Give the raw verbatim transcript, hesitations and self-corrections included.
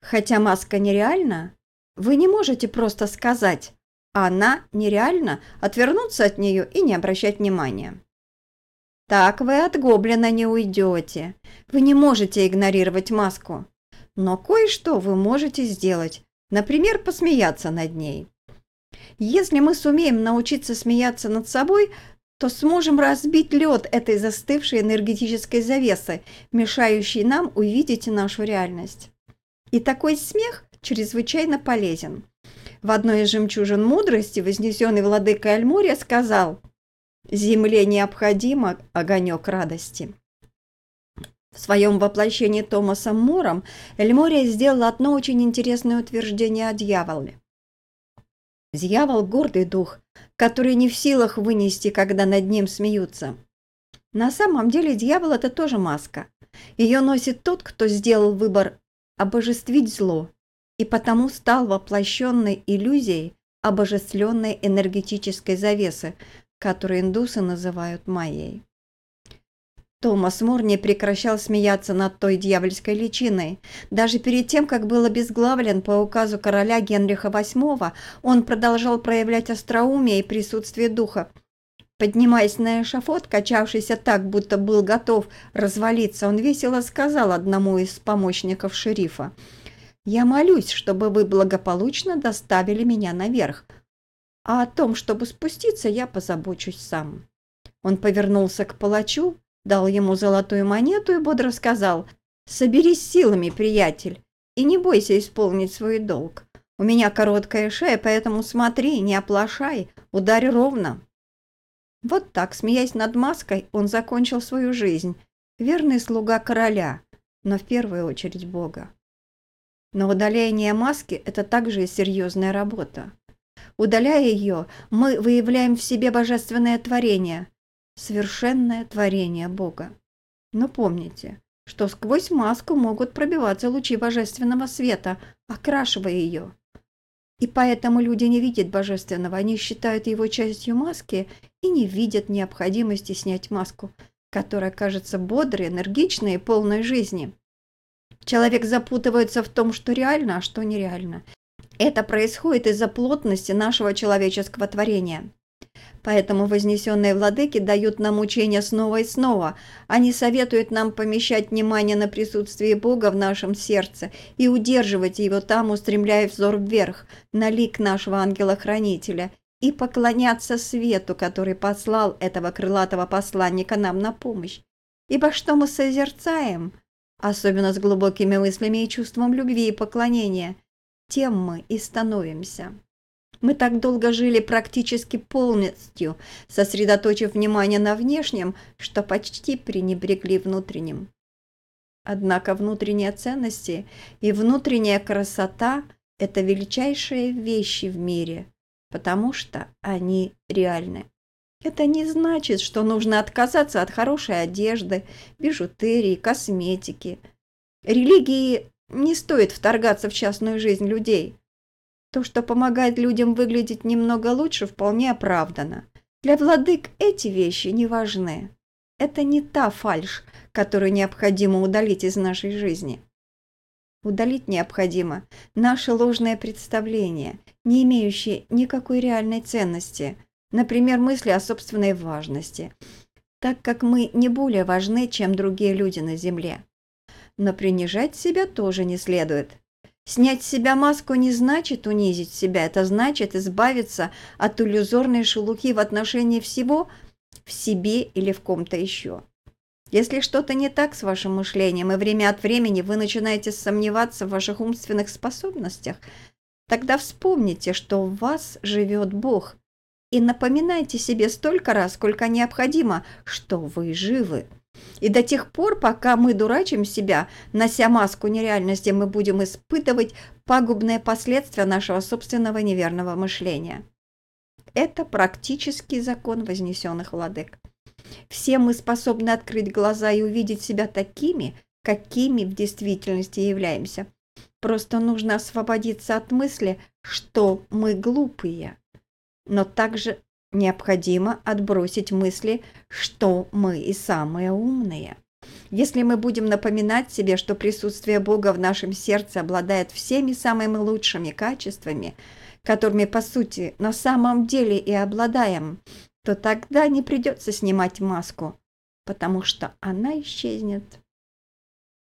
Хотя маска нереальна, вы не можете просто сказать «она нереальна», отвернуться от нее и не обращать внимания. Так вы от гоблина не уйдете. Вы не можете игнорировать маску. Но кое-что вы можете сделать, например, посмеяться над ней. Если мы сумеем научиться смеяться над собой, то сможем разбить лед этой застывшей энергетической завесы, мешающей нам увидеть нашу реальность. И такой смех чрезвычайно полезен. В одной из жемчужин мудрости вознесенный владыка Эльмория сказал: «Земле необходимо огонек радости». В своем воплощении Томасом Мором Эльмория сделал одно очень интересное утверждение о дьяволе. Дьявол – гордый дух, который не в силах вынести, когда над ним смеются. На самом деле дьявол – это тоже маска. Ее носит тот, кто сделал выбор обожествить зло, и потому стал воплощенной иллюзией обожествленной энергетической завесы, которую индусы называют майей. Томас Мор не прекращал смеяться над той дьявольской личиной. Даже перед тем, как был обезглавлен по указу короля Генриха восьмого, он продолжал проявлять остроумие и присутствие духа. Поднимаясь на эшафот, качавшийся так, будто был готов развалиться, он весело сказал одному из помощников шерифа: «Я молюсь, чтобы вы благополучно доставили меня наверх, а о том, чтобы спуститься, я позабочусь сам». Он повернулся к палачу, дал ему золотую монету и бодро сказал: «Соберись силами, приятель, и не бойся исполнить свой долг. У меня короткая шея, поэтому смотри, не оплошай, ударь ровно». Вот так, смеясь над маской, он закончил свою жизнь, верный слуга короля, но в первую очередь Бога. Но удаление маски – это также и серьезная работа. Удаляя ее, мы выявляем в себе божественное творение, совершенное творение Бога. Но помните, что сквозь маску могут пробиваться лучи божественного света, окрашивая ее. И поэтому люди не видят божественного, они считают его частью маски и не видят необходимости снять маску, которая кажется бодрой, энергичной и полной жизни. Человек запутывается в том, что реально, а что нереально. Это происходит из-за плотности нашего человеческого творения. Поэтому вознесенные владыки дают нам учения снова и снова. Они советуют нам помещать внимание на присутствие Бога в нашем сердце и удерживать его там, устремляя взор вверх, на лик нашего ангела-хранителя, и поклоняться свету, который послал этого крылатого посланника нам на помощь. Ибо что мы созерцаем, особенно с глубокими мыслями и чувством любви и поклонения, тем мы и становимся. Мы так долго жили практически полностью, сосредоточив внимание на внешнем, что почти пренебрегли внутренним. Однако внутренние ценности и внутренняя красота – это величайшие вещи в мире, потому что они реальны. Это не значит, что нужно отказаться от хорошей одежды, бижутерии, косметики. Религии не стоит вторгаться в частную жизнь людей. То, что помогает людям выглядеть немного лучше, вполне оправдано. Для владык эти вещи не важны. Это не та фальшь, которую необходимо удалить из нашей жизни. Удалить необходимо наше ложное представление, не имеющее никакой реальной ценности, например, мысли о собственной важности, так как мы не более важны, чем другие люди на земле. Но принижать себя тоже не следует. Снять с себя маску не значит унизить себя, это значит избавиться от иллюзорной шелухи в отношении всего в себе или в ком-то еще. Если что-то не так с вашим мышлением, и время от времени вы начинаете сомневаться в ваших умственных способностях, тогда вспомните, что в вас живет Бог, и напоминайте себе столько раз, сколько необходимо, что вы живы. И до тех пор, пока мы дурачим себя, нося маску нереальности, мы будем испытывать пагубные последствия нашего собственного неверного мышления. Это практический закон вознесенных владык. Все мы способны открыть глаза и увидеть себя такими, какими в действительности являемся. Просто нужно освободиться от мысли, что мы глупые. Но также необходимо отбросить мысли, что мы и самые умные. Если мы будем напоминать себе, что присутствие Бога в нашем сердце обладает всеми самыми лучшими качествами, которыми, по сути, на самом деле и обладаем, то тогда не придется снимать маску, потому что она исчезнет.